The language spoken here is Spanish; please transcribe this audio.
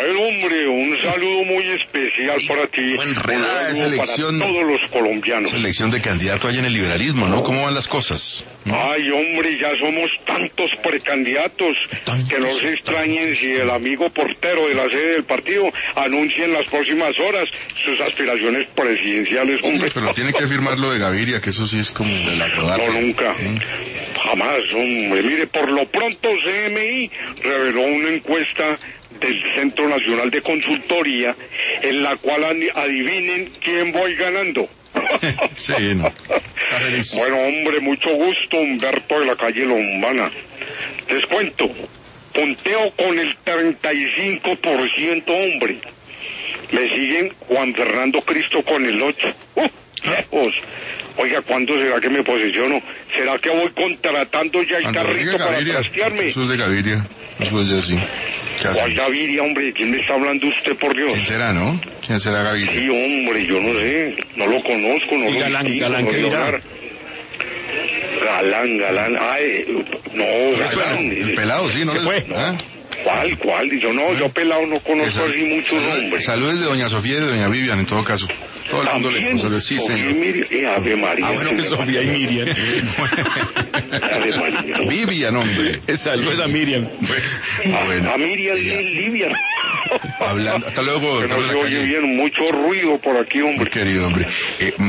Bueno, hombre, un saludo muy especial para ti. Enredada esa elección. Para todos los colombianos. Esa elección de candidato hay en el liberalismo, ¿no? ¿Cómo van las cosas? Ay, hombre, ya somos tantos precandidatos que no se extrañen si el amigo portero de la sede del partido anuncia en las próximas horas sus aspiraciones presidenciales, hombre. Sí, pero tiene que firmar lo de Gaviria, que eso sí es como de la rodada. No, nunca. Jamás, hombre. Mire, por lo pronto CMI reveló una encuesta del Centro Nacional de Consultoría en la cual adivinen quién voy ganando. Sí, no. Bueno, hombre, mucho gusto, Humberto de la calle Lombana. Les cuento, punteo con el 35%, hombre. Me siguen Juan Fernando Cristo con el 8%. Oiga, ¿cuándo será que me posiciono? ¿Será que voy contratando ya el carrito para trastearme? Eso es de Gaviria, eso es ya así. ¿Cuál Gaviria, hombre? ¿De quién me está hablando usted, por Dios? ¿Quién será, no? ¿Quién será Gaviria? Sí, hombre, yo no sé, no lo conozco, no lo distingo. Galán, ¿qué dirá? Galán, Galán. El pelado, sí, ¿no? Se fue. ¿Ah? ¿Cuál? Yo pelado no conozco así muchos nombres. Saludos de doña Sofía y de doña Vivian, en todo caso. Todo el mundo le saluda, sí, señor. Ave María. Bueno, Sofía y Miriam. Ave María. Vivian, hombre. Saludos a Miriam. A Miriam Livia. Hablando, hasta luego, Que no se oye bien, mucho ruido por aquí, hombre. Muy querido, hombre.